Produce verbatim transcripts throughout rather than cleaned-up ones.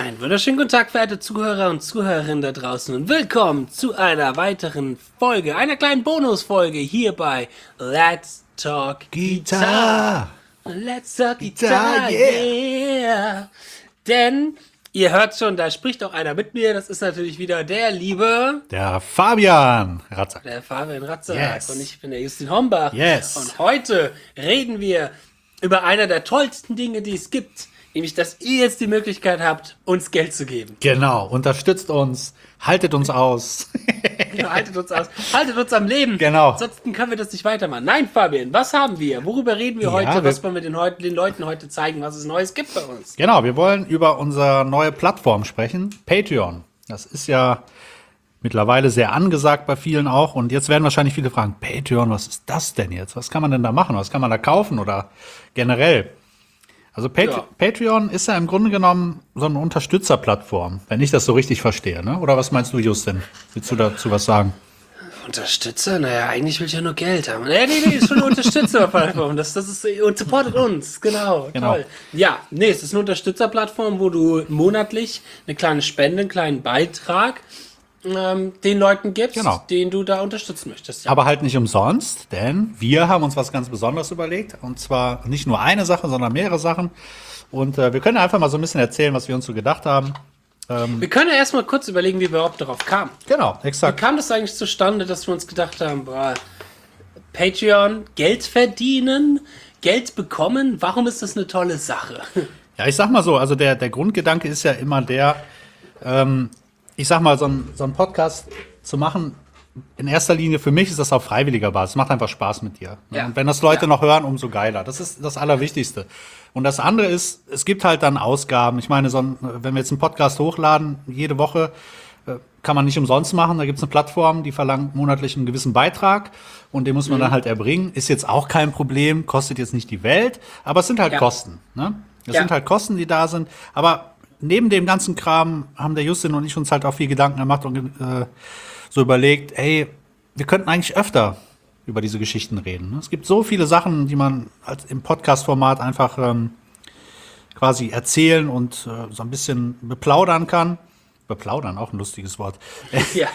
Einen wunderschönen guten Tag, verehrte Zuhörer und Zuhörerinnen da draußen und willkommen zu einer weiteren Folge, einer kleinen Bonusfolge hier bei Let's Talk Guitar. Let's Talk Guitar, yeah. yeah. Denn ihr hört schon, da spricht auch einer mit mir, das ist natürlich wieder der liebe... Der Fabian Ratzak. Der Fabian Ratzak yes. Und ich bin der Justin Hombach. Yes. Und heute reden wir über einer der tollsten Dinge, die es gibt. Nämlich, dass ihr jetzt die Möglichkeit habt, uns Geld zu geben. Genau, unterstützt uns, haltet uns aus. Genau, haltet uns aus, haltet uns am Leben. Genau. Ansonsten können wir das nicht weitermachen. Nein, Fabian, was haben wir? Worüber reden wir Ja, heute? wir- Was wollen wir den, heut, den Leuten heute zeigen, was es Neues gibt bei uns? Genau, wir wollen über unsere neue Plattform sprechen, Patreon. Das ist ja mittlerweile sehr angesagt bei vielen auch. Und jetzt werden wahrscheinlich viele fragen, Patreon, was ist das denn jetzt? Was kann man denn da machen? Was kann man da kaufen oder generell? Also Pat- Ja. Patreon ist ja im Grunde genommen so eine Unterstützerplattform, wenn ich das so richtig verstehe, ne? Oder was meinst du, Justin? Willst du dazu was sagen? Unterstützer? Naja, eigentlich will ich ja nur Geld haben. Nee, nee, nee, ist schon eine Unterstützerplattform. Das, das ist, und supportet uns. Genau, Genau. toll. Ja, nee, es ist eine Unterstützerplattform, wo du monatlich eine kleine Spende, einen kleinen Beitrag ähm, den Leuten gibst, Genau. den du da unterstützen möchtest. Ja. Aber halt nicht umsonst, denn wir haben uns was ganz Besonderes überlegt. Und zwar nicht nur eine Sache, sondern mehrere Sachen. Und äh, wir können einfach mal so ein bisschen erzählen, was wir uns so gedacht haben. Wir können ja erstmal kurz überlegen, wie wir überhaupt darauf kamen. Genau, Wie exakt. kam das eigentlich zustande, dass wir uns gedacht haben, boah, Patreon, Geld verdienen, Geld bekommen, warum ist das eine tolle Sache? Ja, ich sag mal so, also der, der Grundgedanke ist ja immer der, ähm, ich sag mal, so ein, so ein Podcast zu machen, in erster Linie für mich ist das auf freiwilliger Basis. Macht einfach Spaß mit dir. Ne? Ja. Und wenn das Leute Ja. noch hören, umso geiler. Das ist das Allerwichtigste. Und das andere ist, es gibt halt dann Ausgaben. Ich meine, so ein, wenn wir jetzt einen Podcast hochladen, jede Woche, äh, kann man nicht umsonst machen. Da gibt es eine Plattform, die verlangt monatlich einen gewissen Beitrag und den muss man dann halt erbringen. Ist jetzt auch kein Problem, kostet jetzt nicht die Welt, aber es sind halt Ja. Kosten. Ne? Es Ja. sind halt Kosten, die da sind. Aber neben dem ganzen Kram haben der Justin und ich uns halt auch viel Gedanken gemacht und äh, so überlegt, ey, wir könnten eigentlich öfter über diese Geschichten reden. Ne? Es gibt so viele Sachen, die man als im Podcast-Format einfach ähm, quasi erzählen und äh, so ein bisschen beplaudern kann. Beplaudern, auch ein lustiges Wort. Ja.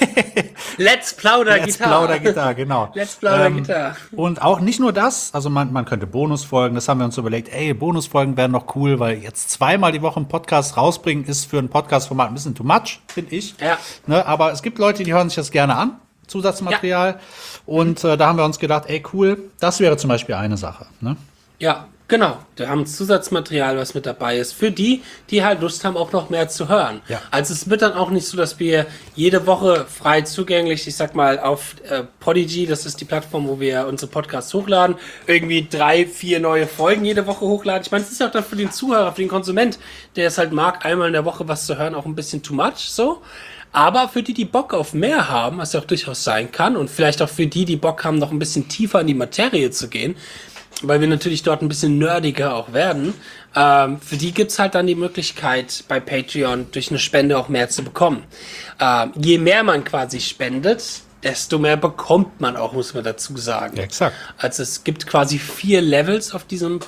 Let's Plauder Let's Gitarre. Plauder Gitarre, genau. Let's Plauder Ähm, Gitarre. Und auch nicht nur das, also man, man könnte Bonusfolgen, das haben wir uns überlegt, ey, Bonusfolgen wären noch cool, weil jetzt zweimal die Woche einen Podcast rausbringen, ist für ein Podcast-Format ein bisschen too much, finde ich. Ja. Ne, aber es gibt Leute, die hören sich das gerne an, Zusatzmaterial. Und äh, da haben wir uns gedacht, ey, cool, das wäre zum Beispiel eine Sache. Ne? Ja, genau. Wir haben Zusatzmaterial, was mit dabei ist. Für die, die halt Lust haben, auch noch mehr zu hören. Ja. Also es wird dann auch nicht so, dass wir jede Woche frei zugänglich, ich sag mal, auf äh, Podigy, das ist die Plattform, wo wir unsere Podcasts hochladen, irgendwie drei, vier neue Folgen jede Woche hochladen. Ich meine, es ist ja auch dann für den Zuhörer, für den Konsument, der es halt mag, einmal in der Woche was zu hören, auch ein bisschen too much, so. Aber für die, die Bock auf mehr haben, was ja auch durchaus sein kann, und vielleicht auch für die, die Bock haben, noch ein bisschen tiefer in die Materie zu gehen, weil wir natürlich dort ein bisschen nerdiger auch werden, ähm, für die gibt's halt dann die Möglichkeit, bei Patreon durch eine Spende auch mehr zu bekommen. Ähm, je mehr man quasi spendet, desto mehr bekommt man auch, muss man dazu sagen. Ja, exakt. Also es gibt quasi vier Levels auf diesem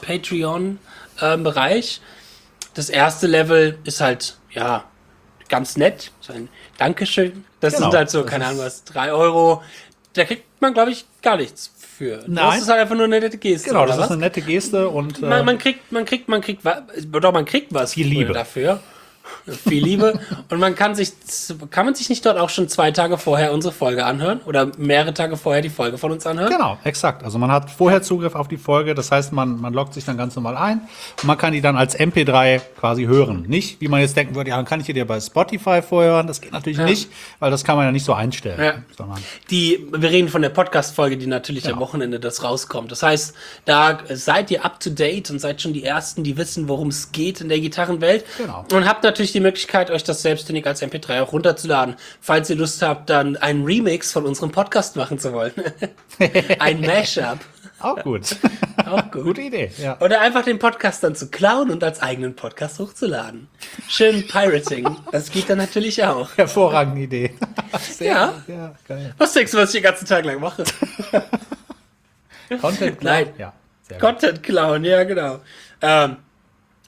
Patreon-Bereich. Das erste Level ist halt, ja, ganz nett. So ein Dankeschön. Das Genau. sind halt so, Das keine ist- Ahnung was, drei Euro. Da kriegt man, glaube ich, gar nichts für. Nein. Das ist halt einfach nur eine nette Geste. Genau, oder das was? ist eine nette Geste und äh, man, man kriegt, man kriegt, man kriegt, wa- doch, man kriegt was Viel Liebe. dafür. Viel Liebe. Und man kann sich, kann man sich nicht dort auch schon zwei Tage vorher unsere Folge anhören? Oder mehrere Tage vorher die Folge von uns anhören? genau, exakt. Also man hat vorher Zugriff auf die Folge, das heißt, man, man loggt sich dann ganz normal ein und man kann die dann als M P drei quasi hören. Nicht, wie man jetzt denken würde, ja, dann kann ich die dir bei Spotify vorher hören. Das geht natürlich Ja. nicht, weil das kann man ja nicht so einstellen. Ja. Sondern Die, wir reden von der Podcast-Folge, die natürlich Genau. am Wochenende das rauskommt. Das heißt, da seid ihr up to date und seid schon die Ersten, die wissen, worum es geht in der Gitarrenwelt. Genau. Und habt natürlich die Möglichkeit, euch das selbstständig als M P drei auch runterzuladen, falls ihr Lust habt, dann einen Remix von unserem Podcast machen zu wollen. Ein Mashup. auch gut. Auch gut. Gute Idee. Ja. Oder einfach den Podcast dann zu klauen und als eigenen Podcast hochzuladen. Schön Pirating. Das geht dann natürlich auch. Hervorragende Idee. Ja. Ja, geil. Was denkst du, was ich den ganzen Tag lang mache? Content Nein. Ja, sehr gut. Content klauen, ja, genau. Ähm,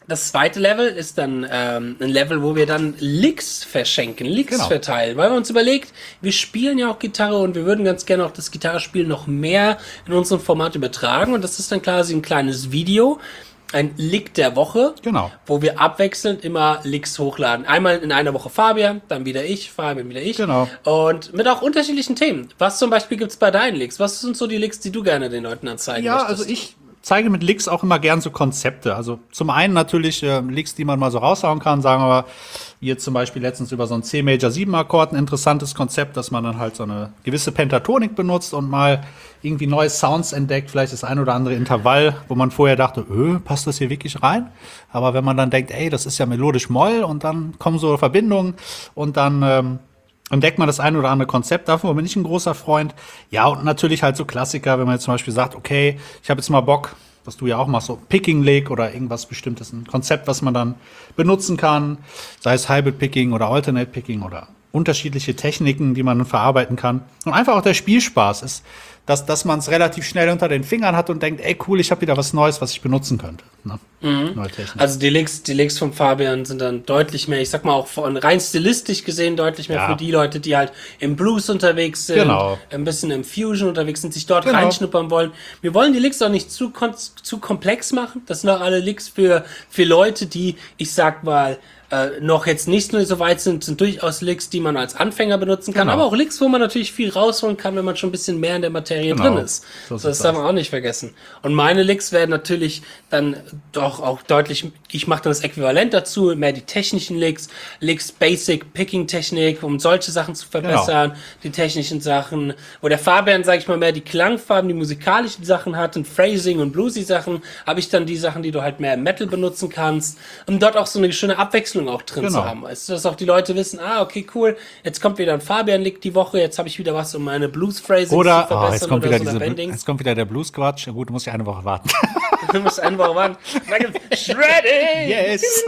das zweite Level ist dann ähm, ein Level, wo wir dann Licks verschenken, Licks Genau. verteilen, weil wir uns überlegt, wir spielen ja auch Gitarre und wir würden ganz gerne auch das Gitarrespiel noch mehr in unserem Format übertragen und das ist dann quasi ein kleines Video, ein Lick der Woche, Genau. wo wir abwechselnd immer Licks hochladen. Einmal in einer Woche Fabian, dann wieder ich, Fabian wieder ich. Genau. Und mit auch unterschiedlichen Themen. Was zum Beispiel gibt's bei deinen Licks? Was sind so die Licks, die du gerne den Leuten anzeigen Ja, möchtest? also ich zeige mit Licks auch immer gern so Konzepte. Also zum einen natürlich äh, Licks, die man mal so raushauen kann, sagen wir wie jetzt zum Beispiel letztens über so ein C Major sieben Akkord, ein interessantes Konzept, dass man dann halt so eine gewisse Pentatonik benutzt und mal irgendwie neue Sounds entdeckt, vielleicht das ein oder andere Intervall, wo man vorher dachte, öh, passt das hier wirklich rein? Aber wenn man dann denkt, ey, das ist ja melodisch Moll und dann kommen so Verbindungen und dann ähm, entdeckt man das ein oder andere Konzept, davon bin ich ein großer Freund. Ja, und natürlich halt so Klassiker, wenn man jetzt zum Beispiel sagt, okay, ich habe jetzt mal Bock, was du ja auch machst, so Picking Lick oder irgendwas Bestimmtes, ein Konzept, was man dann benutzen kann, sei es Hybrid Picking oder Alternate Picking oder unterschiedliche Techniken, die man dann verarbeiten kann. Und einfach auch der Spielspaß ist, dass, dass man es relativ schnell unter den Fingern hat und denkt, ey cool, ich habe wieder was Neues, was ich benutzen könnte. Ne? Mhm. Neue Technik. Also die Licks, die Licks von Fabian sind dann deutlich mehr, ich sag mal auch von rein stilistisch gesehen deutlich mehr Ja. für die Leute, die halt im Blues unterwegs sind, Genau. ein bisschen im Fusion unterwegs sind, sich dort Genau. reinschnuppern wollen. Wir wollen die Licks auch nicht zu, kon- zu komplex machen. Das sind auch alle Licks für, für Leute, die, ich sag mal, äh, noch jetzt nicht nur so weit sind, sind durchaus Licks, die man als Anfänger benutzen kann, Genau. aber auch Licks, wo man natürlich viel rausholen kann, wenn man schon ein bisschen mehr in der Materie Genau. drin ist. So So, das sieht's darf aus. man auch nicht vergessen. Und meine Licks werden natürlich dann doch auch deutlich, ich mache dann das Äquivalent dazu, mehr die technischen Licks, Licks Basic Picking Technik, um solche Sachen zu verbessern, die technischen Sachen, wo der Fabian, sag ich mal, mehr die Klangfarben, die musikalischen Sachen hat und Phrasing und Bluesy Sachen, habe ich dann die Sachen, die du halt mehr im Metal benutzen kannst, um dort auch so eine schöne Abwechslung auch drin Genau. zu haben. Weißt du, dass auch die Leute wissen, ah, okay, cool, jetzt kommt wieder ein Fabian-Lick die Woche, jetzt habe ich wieder was, um meine Blues-Phrasing zu Oder, verbessern oh, jetzt kommt oder wieder so diese, oder Bendings. jetzt kommt wieder der Blues-Quatsch. Ja, gut, du musst ja eine Woche warten. Du musst eine Woche warten. Dann gibt's Shredding! Yes!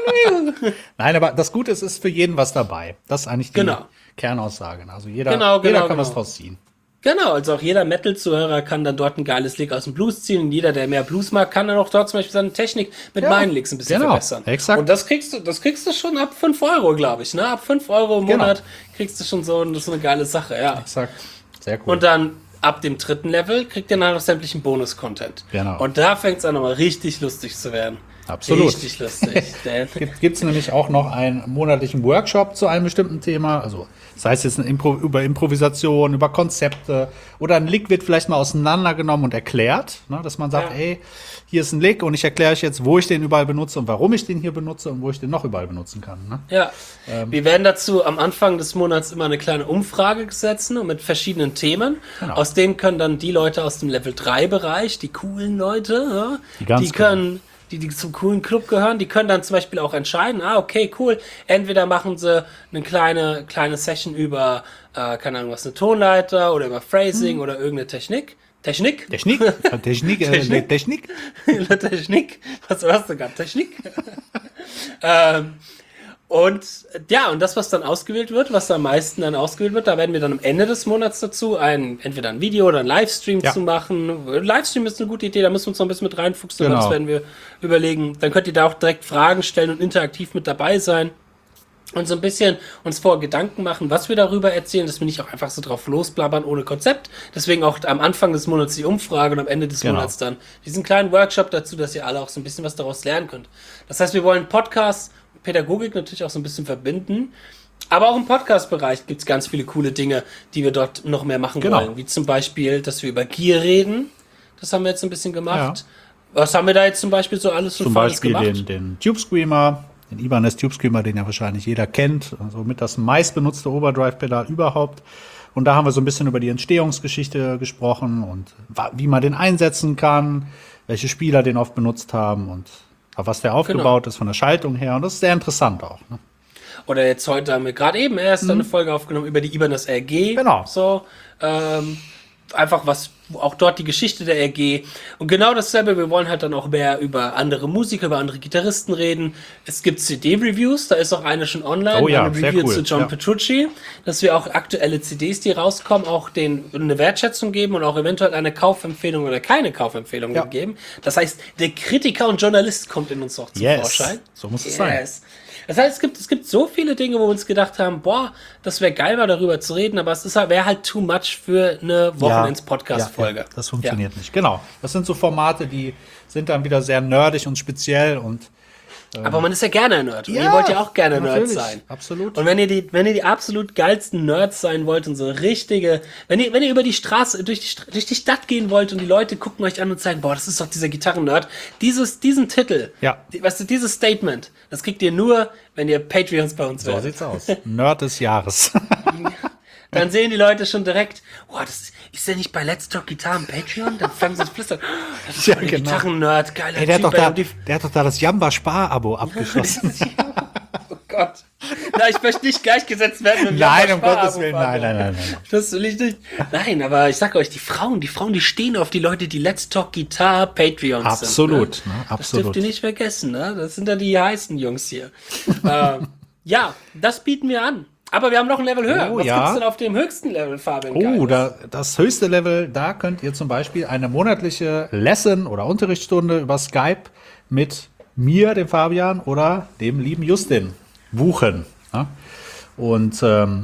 Nein, aber das Gute ist, es ist für jeden was dabei. Das ist eigentlich die Genau. Kernaussage. Also jeder, Genau, genau, jeder kann genau. was draus ziehen. Genau, also auch jeder Metal-Zuhörer kann dann dort ein geiles Lick aus dem Blues ziehen. Und jeder, der mehr Blues mag, kann dann auch dort zum Beispiel seine Technik mit Ja, meinen Licks ein bisschen genau, verbessern. exakt. Und das kriegst du, das kriegst du schon ab fünf Euro, glaube ich, ne? Ab fünf Euro im Genau. Monat kriegst du schon so, das ist so eine geile Sache, ja. Exakt. Sehr cool. Und dann ab dem dritten Level kriegt ihr dann noch sämtlichen Bonus-Content. Genau. Und da fängt es an, nochmal richtig lustig zu werden. Absolut. Richtig lustig. Denn Gibt es nämlich auch noch einen monatlichen Workshop zu einem bestimmten Thema. Also sei es jetzt ein Impro über Improvisation, über Konzepte oder ein Lick wird vielleicht mal auseinandergenommen und erklärt, ne, dass man sagt, Ja. ey, hier ist ein Lick und ich erkläre euch jetzt, wo ich den überall benutze und warum ich den hier benutze und wo ich den noch überall benutzen kann. Ne? Ja, Ähm. wir werden dazu am Anfang des Monats immer eine kleine Umfrage setzen und mit verschiedenen Themen. Genau. Aus denen können dann die Leute aus dem Level drei Bereich, die coolen Leute, ja, Die ganz die können, die, die zum coolen Club gehören, die können dann zum Beispiel auch entscheiden, ah, okay, cool, entweder machen sie eine kleine, kleine Session über, äh, keine Ahnung was, eine Tonleiter oder über Phrasing Hm. oder irgendeine Technik. Technik? Technik? Technik? äh, Technik? Technik? Technik? Was hast du gerade? Technik? ähm, und ja, und das, was dann ausgewählt wird, was am meisten dann ausgewählt wird, da werden wir dann am Ende des Monats dazu ein, entweder ein Video oder ein Livestream Ja. zu machen. Livestream ist eine gute Idee, da müssen wir uns noch ein bisschen mit reinfuchsen, aber Genau. das werden wir überlegen. Dann könnt ihr da auch direkt Fragen stellen und interaktiv mit dabei sein. Und so ein bisschen uns vor Gedanken machen, was wir darüber erzählen, dass wir nicht auch einfach so drauf losblabbern ohne Konzept. Deswegen auch am Anfang des Monats die Umfrage und am Ende des Genau. Monats dann diesen kleinen Workshop dazu, dass ihr alle auch so ein bisschen was daraus lernen könnt. Das heißt, wir wollen Podcast und Pädagogik natürlich auch so ein bisschen verbinden. Aber auch im Podcast-Bereich gibt's ganz viele coole Dinge, die wir dort noch mehr machen Genau. wollen. Wie zum Beispiel, dass wir über Gier reden. Das haben wir jetzt ein bisschen gemacht. Was haben wir da jetzt zum Beispiel so alles schon Zum Feines Beispiel gemacht? den, den Tube Screamer, den Ibanez Tube Screamer, den ja wahrscheinlich jeder kennt. Also mit das meistbenutzte Overdrive-Pedal überhaupt. Und da haben wir so ein bisschen über die Entstehungsgeschichte gesprochen und wa- wie man den einsetzen kann, welche Spieler den oft benutzt haben und auf was der aufgebaut ist von der Schaltung her. Und das ist sehr interessant auch. Ne? Oder jetzt heute haben wir gerade eben erst eine Folge aufgenommen über die Ibanez R G. Genau. So, ähm, einfach was, auch dort die Geschichte der R G. Und genau dasselbe, wir wollen halt dann auch mehr über andere Musiker, über andere Gitarristen reden. Es gibt C D-Reviews, da ist auch eine schon online, Oh ja, eine sehr Review cool. zu John Ja. Petrucci, dass wir auch aktuelle C Ds, die rauskommen, auch denen eine Wertschätzung geben und auch eventuell eine Kaufempfehlung oder keine Kaufempfehlung Ja. geben. Das heißt, der Kritiker und Journalist kommt in uns auch zum Yes. Vorschein. So muss es sein. Das heißt, es gibt, es gibt so viele Dinge, wo wir uns gedacht haben, boah, das wäre geil, mal darüber zu reden, aber es ist halt, wäre halt too much für eine Wochenends-Podcast-Folge. Ja, ja, das funktioniert nicht. Genau. Das sind so Formate, die sind dann wieder sehr nerdig und speziell und Aber man ist ja gerne ein Nerd. Und Ja, ihr wollt ja auch gerne Nerds natürlich, sein. absolut. Und wenn ihr die, wenn ihr die absolut geilsten Nerds sein wollt und so richtige, wenn ihr, wenn ihr über die Straße, durch die, Stra- durch die Stadt gehen wollt und die Leute gucken euch an und sagen, boah, das ist doch dieser Gitarren-Nerd, dieses, diesen Titel, Ja. die, weißt du, dieses Statement, das kriegt ihr nur, wenn ihr Patreons bei uns so werdet. sieht's aus. Nerd des Jahres. Dann sehen die Leute schon direkt, boah, das ist, ist der nicht bei Let's Talk Guitar im Patreon? Dann fangen sie an zu flüstern. Oh, das ist Ja, voll der genau. Gitarren-Nerd, geiler Ey, der, hat Typ. doch da, ey, und die- der hat doch da das Jamba-Spar-Abo abgeschlossen. Oh Gott. Na, ich möchte nicht gleichgesetzt werden mit dem Nein, um Jamba-Spar-Abo, Gottes Willen, nein, nein, nein, nein. Das will ich nicht. Nein, aber ich sag euch, die Frauen, die Frauen, die stehen auf die Leute, die Let's Talk Guitar Patreons Absolut, sind. Ne? ne? Das Absolut. dürft ihr nicht vergessen, ne? Das sind ja die heißen Jungs hier. ähm, ja, das bieten wir an. Aber wir haben noch ein Level höher. Oh, Was ja. gibt's denn auf dem höchsten Level, Fabian? Oh, Geiles? da, das höchste Level, da könnt ihr zum Beispiel eine monatliche Lesson- oder Unterrichtsstunde über Skype mit mir, dem Fabian, oder dem lieben Justin buchen. Ja? Und ähm,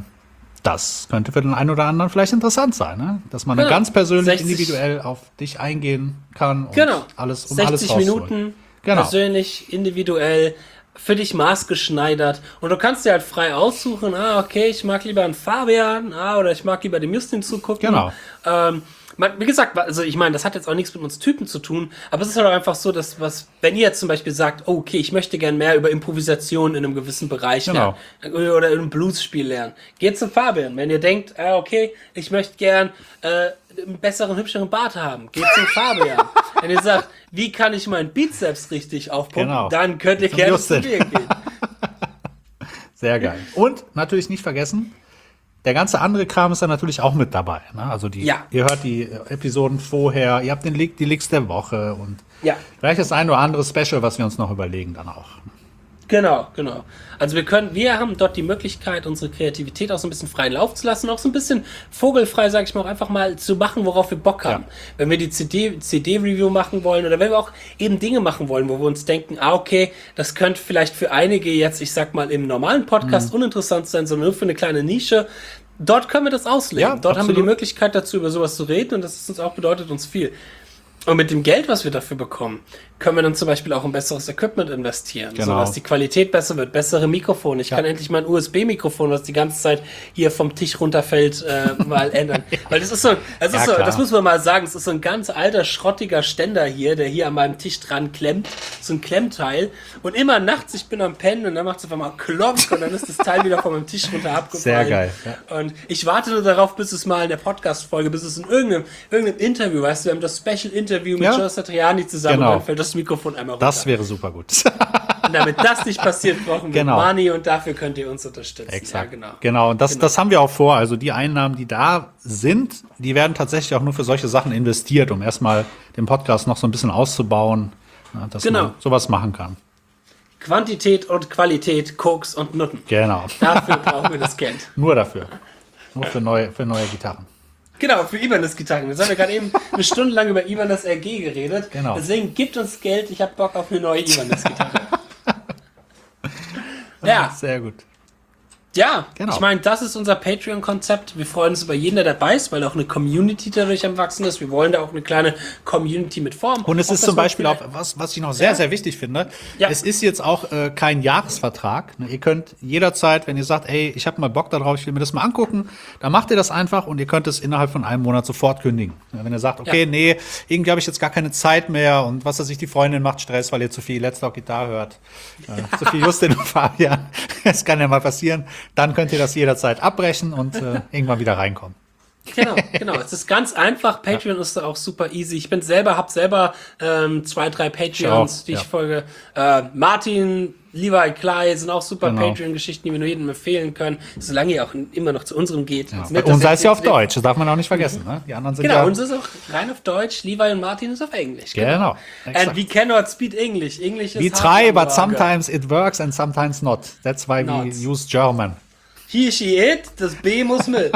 das könnte für den einen oder anderen vielleicht interessant sein, ne? Dass man Genau. ganz persönlich, sechzig individuell auf dich eingehen kann und Genau. alles um sechzig alles rauszuholen. Minuten, Genau. persönlich, individuell, für dich maßgeschneidert. Und du kannst dir halt frei aussuchen, ah, okay, ich mag lieber einen Fabian, ah, oder ich mag lieber dem Justin zugucken. Genau. Ähm, man, wie gesagt, also ich meine, das hat jetzt auch nichts mit uns Typen zu tun, aber es ist halt auch einfach so, dass was, wenn ihr jetzt zum Beispiel sagt, oh, okay, ich möchte gern mehr über Improvisation in einem gewissen Bereich Genau. lernen oder in einem Bluesspiel lernen, geht zum Fabian. Wenn ihr denkt, ah, okay, ich möchte gern äh, einen besseren, hübscheren Bart haben, geht zum Fabian. Wenn ihr sagt, wie kann ich meinen Bizeps richtig aufpumpen, Genau. dann könnt ihr Zum gerne Justin. zu mir gehen. Sehr geil. Und natürlich nicht vergessen, der ganze andere Kram ist dann natürlich auch mit dabei. Ne? Also die, Ja. ihr hört die äh, Episoden vorher, ihr habt den Leak, die Leaks der Woche und Ja. vielleicht das ein oder andere Special, was wir uns noch überlegen dann auch. Genau, genau. Also wir können, wir haben dort die Möglichkeit, unsere Kreativität auch so ein bisschen freien Lauf zu lassen, auch so ein bisschen vogelfrei, sag ich mal, auch einfach mal zu machen, worauf wir Bock haben. Ja. Wenn wir die C D, C D-Review machen wollen oder wenn wir auch eben Dinge machen wollen, wo wir uns denken, ah, okay, das könnte vielleicht für einige jetzt, ich sag mal, im normalen Podcast Mhm. uninteressant sein, sondern nur für eine kleine Nische. Dort können wir das ausleben. Ja, Dort haben wir die absolut. Möglichkeit dazu, über sowas zu reden und das ist uns auch bedeutet uns viel. Und mit dem Geld, was wir dafür bekommen, können wir dann zum Beispiel auch in besseres Equipment investieren, Genau. sodass die Qualität besser wird, bessere Mikrofone. Ich Ja. kann endlich mein U S B-Mikrofon, was die ganze Zeit hier vom Tisch runterfällt, äh, mal ändern. Weil das ist so, das Ja, ist so, klar. das muss man mal sagen, es ist so ein ganz alter, schrottiger Ständer hier, der hier an meinem Tisch dran klemmt, so ein Klemmteil. Und immer nachts, ich bin am Pennen und dann macht es auf einmal klonk und dann ist das Teil wieder von meinem Tisch runter abgefallen. Sehr geil, ja. Und ich warte nur darauf, bis es mal in der Podcast-Folge, bis es in irgendeinem, irgendeinem Interview, weißt du, wir haben das Special-Interview mit Ja. Joe Satriani zusammen Genau. und dann fällt das Mikrofon einmal runter. Das wäre super gut. Und damit das nicht passiert, brauchen wir Genau. Money und dafür könnt ihr uns unterstützen. Exakt. Ja, genau. Genau, und das, Genau. das haben wir auch vor. Also die Einnahmen, die da sind, die werden tatsächlich auch nur für solche Sachen investiert, um erstmal den Podcast noch so ein bisschen auszubauen, ja, dass Genau. man sowas machen kann. Quantität und Qualität, Koks und Nutten. Genau. Dafür brauchen wir das Geld. Nur dafür. Nur für neue, für neue Gitarren. Genau, für Ibanez Gitarren. Jetzt haben wir gerade eben eine Stunde lang über Ibanez R G geredet. Genau. Deswegen gibt uns Geld, ich habe Bock auf eine neue Ibanez Gitarre. Ja, Sehr gut. ja, Genau. ich meine, das ist unser Patreon-Konzept. Wir freuen uns über jeden, der dabei ist, weil auch eine Community dadurch am Wachsen ist. Wir wollen da auch eine kleine Community mit formen. Und es Auch, ist dass zum man Beispiel auch, vielleicht- was, was ich noch sehr, Ja. sehr wichtig finde, Ja. es ist jetzt auch äh, kein Jahresvertrag. Ne? Ihr könnt jederzeit, wenn ihr sagt, ey, ich habe mal Bock darauf, ich will mir das mal angucken, dann macht ihr das einfach und ihr könnt es innerhalb von einem Monat sofort kündigen. Ja, wenn ihr sagt, okay, Ja. nee, irgendwie habe ich jetzt gar keine Zeit mehr und was weiß ich, die Freundin macht Stress, weil ihr zu viel Let's Talk Gitarre hört, äh, zu viel Justin und Fabian, das kann ja mal passieren, dann könnt ihr das jederzeit abbrechen und äh, irgendwann wieder reinkommen. Genau, genau. Es ist ganz einfach. Patreon ja. ist da auch super easy. Ich bin selber, hab selber ähm, zwei, drei Patreons, ich auch, die ja. ich folge. Äh, Martin, Levi, Klei sind auch super genau. Patreon-Geschichten, die wir nur jedem empfehlen können, solange ihr auch immer noch zu unserem geht. Ja. Und sei es ja auf Deutsch, das darf man auch nicht vergessen. Ne? Die anderen sind genau, ja uns ist auch rein auf Deutsch. Levi und Martin ist auf Englisch. Genau. genau. And we cannot speak English. English is we try, but sometimes it works and sometimes not. That's why not. we use German. He, she, it, das B muss mit.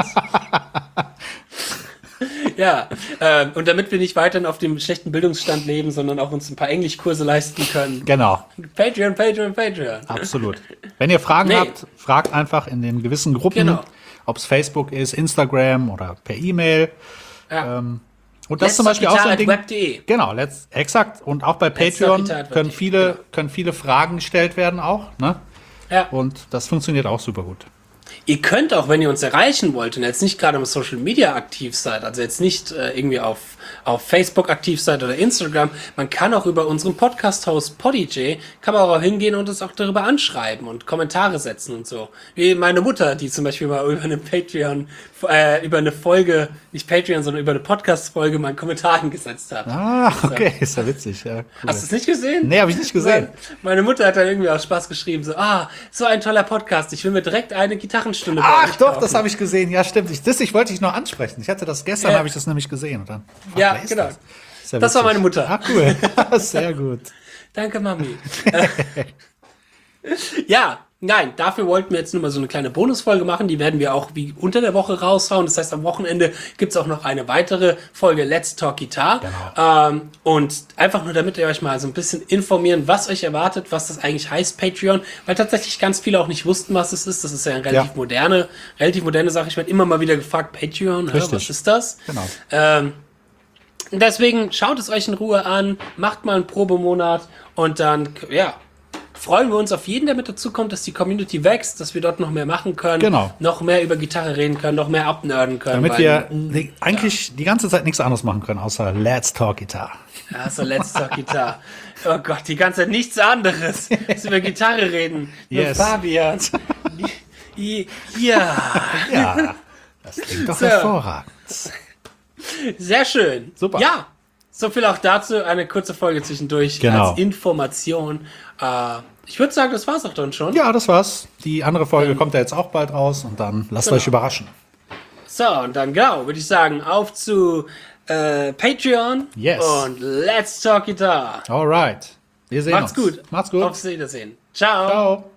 Ja, äh, und damit wir nicht weiterhin auf dem schlechten Bildungsstand leben, sondern auch uns ein paar Englischkurse leisten können. Genau. Patreon, Patreon, Patreon. Absolut. Wenn ihr Fragen nee. habt, fragt einfach in den gewissen Gruppen, genau. ob es Facebook ist, Instagram oder per E-Mail. Ja. Ähm, und das ist zum Beispiel auch so ein Ding. web punkt de. Genau, let's, exakt. Und auch bei Patreon können viele, genau. können viele Fragen gestellt werden auch. Ne? Ja. Und das funktioniert auch super gut. Ihr könnt auch, wenn ihr uns erreichen wollt und jetzt nicht gerade im Social Media aktiv seid, also jetzt nicht äh, irgendwie auf, auf Facebook aktiv seid oder Instagram, man kann auch über unseren Podcast-Host Podijay, kann man auch hingehen und uns auch darüber anschreiben und Kommentare setzen und so. Wie meine Mutter, die zum Beispiel mal über eine Patreon, äh, über eine Folge, nicht Patreon, sondern über eine Podcast-Folge mal einen Kommentar hingesetzt hat. Ah, okay, so. Ist ja witzig. Ja, cool. Hast du es nicht gesehen? Nee, habe ich nicht gesehen. Meine Mutter hat dann irgendwie aus Spaß geschrieben, so, ah, so ein toller Podcast, ich will mir direkt eine Gitarrenstunde Ach doch, kaufen. Das habe ich gesehen. Ja, stimmt. Ich, das ich wollte ich noch ansprechen. Ich hatte das gestern, ja. habe ich das nämlich gesehen. Und dann, ach, ja, genau. Das, ja das war meine Mutter. Ach, cool. Sehr gut. Danke, Mami. Ja, nein, dafür wollten wir jetzt nur mal so eine kleine Bonusfolge machen. Die werden wir auch wie unter der Woche raushauen. Das heißt, am Wochenende gibt's auch noch eine weitere Folge Let's Talk Guitar. Genau. Ähm, und einfach nur, damit ihr euch mal so ein bisschen informieren, was euch erwartet, was das eigentlich heißt, Patreon. Weil tatsächlich ganz viele auch nicht wussten, was es ist. Das ist ja eine relativ ja. moderne, relativ moderne Sache. Ich werde immer mal wieder gefragt, Patreon, äh, was ist das? Genau. Ähm, deswegen schaut es euch in Ruhe an, macht mal einen Probemonat und dann, ja, freuen wir uns auf jeden, der mit dazu kommt, dass die Community wächst, dass wir dort noch mehr machen können, genau. noch mehr über Gitarre reden können, noch mehr abnörden können. Damit wir die, eigentlich ja. die ganze Zeit nichts anderes machen können, außer Let's Talk Guitar. Ja, so Let's Talk Guitar. Oh Gott, die ganze Zeit nichts anderes. Dass über Gitarre reden. Yes. Nur Fabian. Ja. Ja, das klingt doch so. hervorragend. Sehr schön. Super. Ja. So viel auch dazu, eine kurze Folge zwischendurch genau. als Information. Äh, ich würde sagen, das war's auch dann schon. Ja, das war's. Die andere Folge ähm, kommt ja jetzt auch bald raus und dann lasst genau. euch überraschen. So, und dann genau, würde ich sagen, auf zu äh, Patreon yes. und Let's Talk Guitar. Alright. Wir sehen Macht's uns. gut. Macht's gut. Auf Wiedersehen. Ciao. Ciao.